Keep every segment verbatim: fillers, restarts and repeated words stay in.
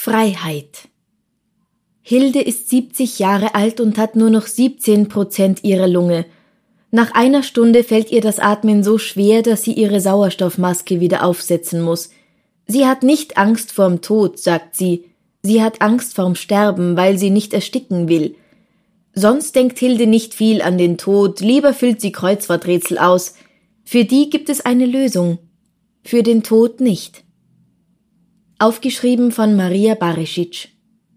Freiheit. Hilde ist siebzig Jahre alt und hat nur noch siebzehn Prozent ihrer Lunge. Nach einer Stunde fällt ihr das Atmen so schwer, dass sie ihre Sauerstoffmaske wieder aufsetzen muss. Sie hat nicht Angst vorm Tod, sagt sie. Sie hat Angst vorm Sterben, weil sie nicht ersticken will. Sonst denkt Hilde nicht viel an den Tod, lieber füllt sie Kreuzworträtsel aus. Für die gibt es eine Lösung, für den Tod nicht. Aufgeschrieben von Maria Barisic.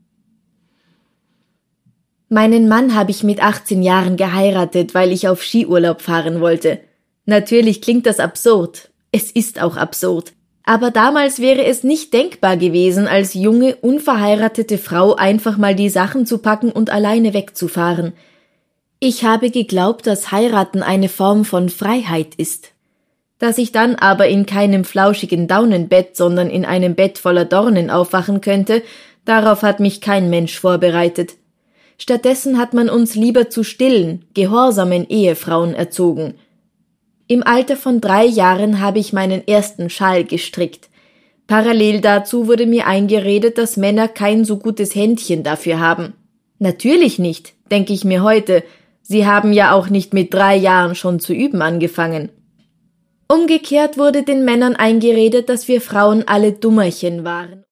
Meinen Mann habe ich mit achtzehn Jahren geheiratet, weil ich auf Skiurlaub fahren wollte. Natürlich klingt das absurd. Es ist auch absurd. Aber damals wäre es nicht denkbar gewesen, als junge, unverheiratete Frau einfach mal die Sachen zu packen und alleine wegzufahren. Ich habe geglaubt, dass Heiraten eine Form von Freiheit ist. Dass ich dann aber in keinem flauschigen Daunenbett, sondern in einem Bett voller Dornen aufwachen könnte, darauf hat mich kein Mensch vorbereitet. Stattdessen hat man uns lieber zu stillen, gehorsamen Ehefrauen erzogen. Im Alter von drei Jahren habe ich meinen ersten Schal gestrickt. Parallel dazu wurde mir eingeredet, dass Männer kein so gutes Händchen dafür haben. Natürlich nicht, denke ich mir heute. Sie haben ja auch nicht mit drei Jahren schon zu üben angefangen. Umgekehrt wurde den Männern eingeredet, dass wir Frauen alle Dummerchen waren.